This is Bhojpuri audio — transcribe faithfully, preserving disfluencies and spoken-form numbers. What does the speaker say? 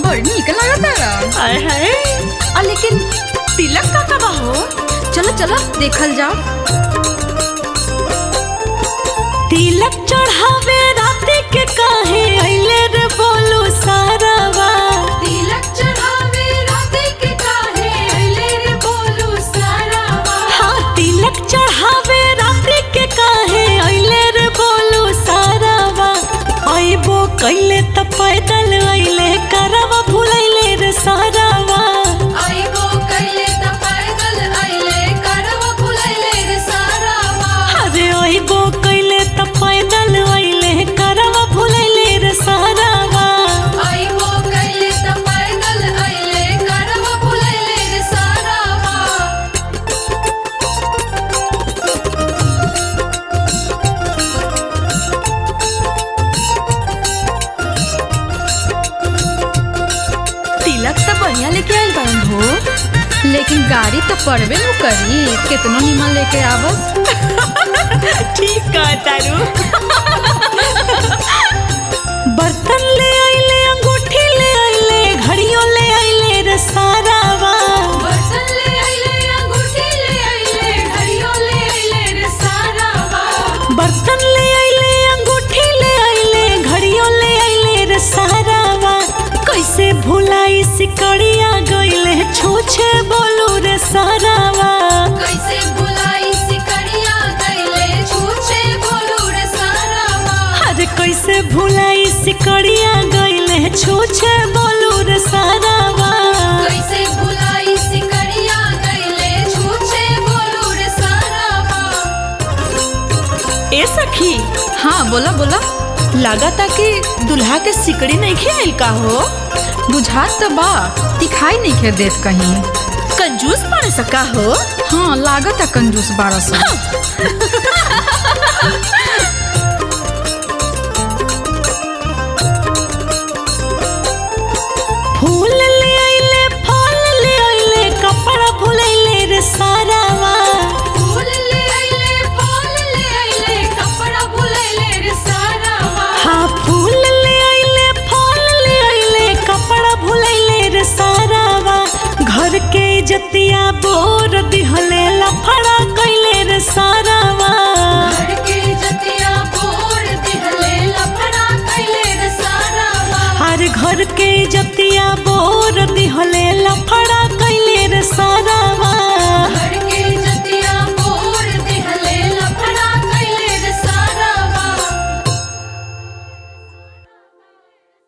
बड़ी नीक लागता। हाय हाय। आ लेकिन तिलक का कबा हो? चलो चलो देखल जाओ। तिलक चढ़ावे राती के काहे अइले रे बोलू सारावा। तिलक चढ़ावे राती के काहे अइले रे बोलू सारावा। हाँ तिलक चढ़ावे राती के काहे अइले रे बोलू सारावा। अइबो कइले त पैदल अइले करवा भुलैले रे सारावा। आइबो कइले त पैदल अइले करवा भुलैले रे सारावा। अरे अइबो कइले त पैदल अइले करवा भुलैले रे सारावा। आइबो कइले त पैदल अइले करवा भुलैले रे सारावा। तिलक त बढ़िया लेके आइल बारन हो। लेकिन गाड़ी तो पड़बे न करी, कितनो निमन लेके आवस। ठीक कहा तारू। बर्तन ले आइले अंगूठी ले आइले घड़ियों ले आइले रे सारावा। बर्तन ले आइले अंगूठी ले आइले घड़ियों ले आइले रे सारावा। बर्तन ले आइले अंगूठी ले आइले घड़ियों ले आइले रे सारावा। कैसे भुलाई सिकड़िया गइले छूछे बोलू रे सारावा। कैसे भुलाई सिकड़िया गइले छूछे बोलू रे सारावा। अरे कैसे भुलाई सिकड़िया गइले छूछे बोलू रे सारावा। कैसे भुलाई सिकड़िया गइले छूछे बोलू रे सारावा। ए सखी हाँ बोला बोला। लागता कि दुल्हा के सिकड़ी नहीं खेल का हो। बुझात तो बा, दिखाई नहीं खे देत कहीं। कंजूस पड़ सका हो। हाँ लागत है कंजूस बारह सौ। फूल ले आइले फल ले आइले कपड़ा भुलैले रे सारावा। फूल ले आइले फल ले आइले कपड़ा भुलैले रे सारावा। हाँ फूल ले आइले फल ले आइले कपड़ा भुलैले रे सारावा। घर के इज्जतिया बोर दिहले लफड़ा कइले रे सारावा। घर के जतिया बोर दिहले लफड़ा कइले रे सारावा। हर घर के इज्जतिया बोर दिहले